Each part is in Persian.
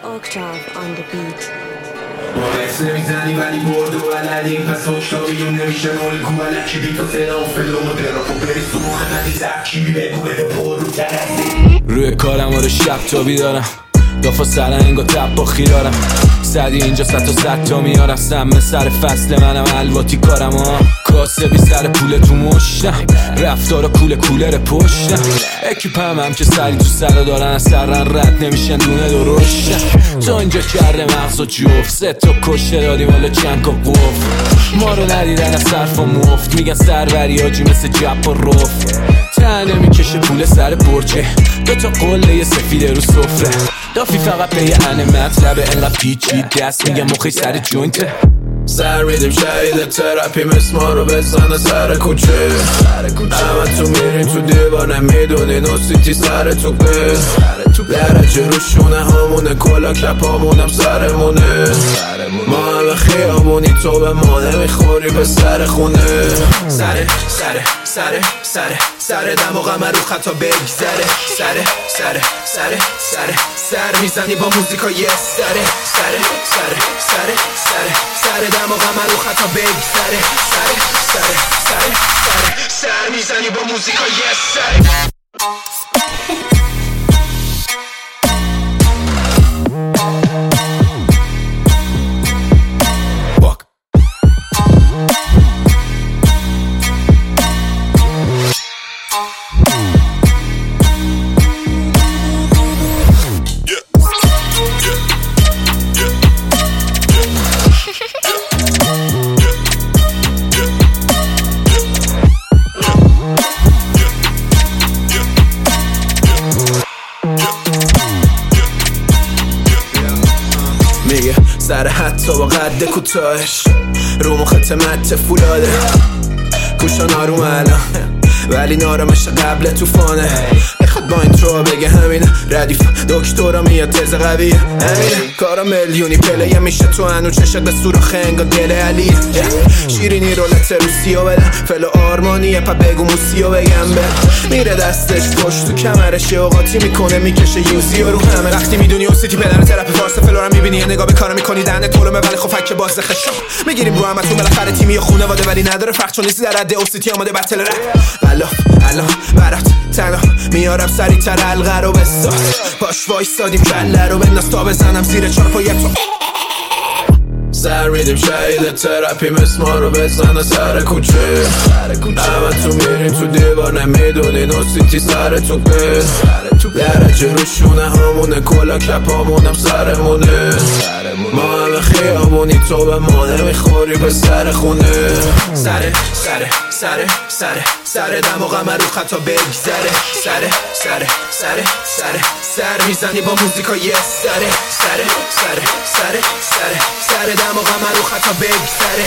Octave on the beat. باعث نمیزنی ولی برد و بلدیم پس هشتاریون نمیشه الگو علکی بی تو صدا و فلو و دراپ و بری سموخ ندی ترکیبی بگو بده پر رو ترسی روی کارم آره شب تا بیدارم دافا سرنگ و تب با خیرارم صدی اینجا 100 تا میارم سمه سر فصل منم الواتی کارم کاسه بی سر پول تو مشتم رفتار کوله کولر پشتم اکیپم هم که سری تو سر دارن از سرن رد نمیشن دونه درشتم تو اینجا کرده مغز و جفت 3 تا کشته دادیم حالا چند کا قفل ما رو ندیدن از صرف و مفت میگن سروری آجی مثل جب و رفت تنه میکشه پول سر برچه 2 تا قله سفیده رو سفره دافی فقط به یه انه مطلبه انقدر پیچی دست میگم مخی سر جوینته سر میدیم شهید تراپی مثل ما رو بزنه سر کوچه همه تو میرین تو دیوانه میدونی نوسیتی سر توپه درجه رو شونه همونه کلا کپ همونم سرمونه ما همه خیابونی تو به ما نمیخوری به سر خونه سر دم و غمه رو خطا بگذره سر میزنی با موزیکا یه سر دم و غمه رو خطا بگذره سر میزنی با موزیکا یه سر میگه سر حتی با قد کوتاهش رو مخت مت فولاده گوشان آروم الان ولی نارمش قبل توفانه میخواد با این ترو بگه همینه ردیف دکترا میاد تز قویه همینه کارا میلیونی پلیه میشه تو هنو چشت به سوراخ انگا دل علیه شیرینی رولت روسیو بدم فلو آرمانیه پا بگو موسیو بگم به میره دستش پشت تو کمرش اوقاتی میکنه میکشه یوزی و رو همه وقتی میدونی اون سیتی پدر تراپی فارس فلو رو میبینی یه نگاه به کارا میکنی دهنه طولمه ولی خب فک باز خشم میگیریم رو همتون بالاخره تیمی و خونواده ولی نداره فرق چون نیستی در حد اون سیتی آماده بتل رپ الان برات تنها میارم سری تر حلقه رو بسا باش وایستادیم کله رو بنداز تا بزنم زیر چارپایت تو سر میدیم شهید تراپی مثل ما رو بزنه سر کوچه همه تو میرین تو دیوانه میدونی نوسیتی سر توپه درجه رو شونه همونه کلا کپ همونم سرمونه ما همه خیابونی تو به ما نمیخوری به سر خونه سر دم و غمه رو خطا بگذره سر میزنی با موزیکا یه سر دم و غمه رو خطا بگذره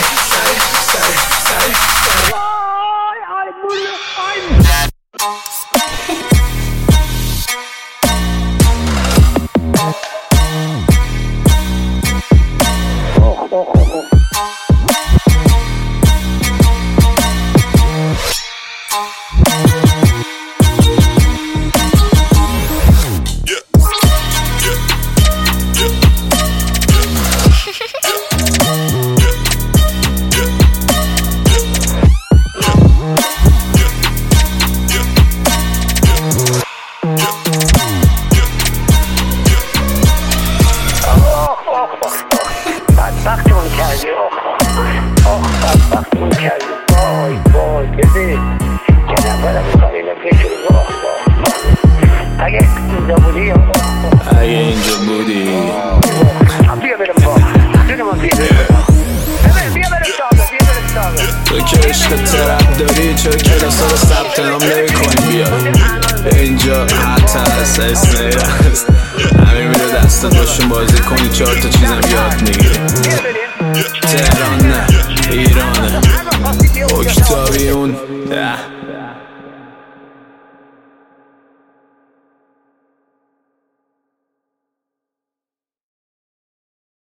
بدبختمون کردی بدبختمون کردی وای ببین که نفرم میخوام اینو فکر اگه اینجا بودی بیا برم با بیا برم تو که عشق ترپ داری چرا کلاس رو ثبت نام نمی کنی بیا اینجا حتی هست اسمی هست همین میره دستت باشون بازی کنی 4 تا چیزم یاد میگیری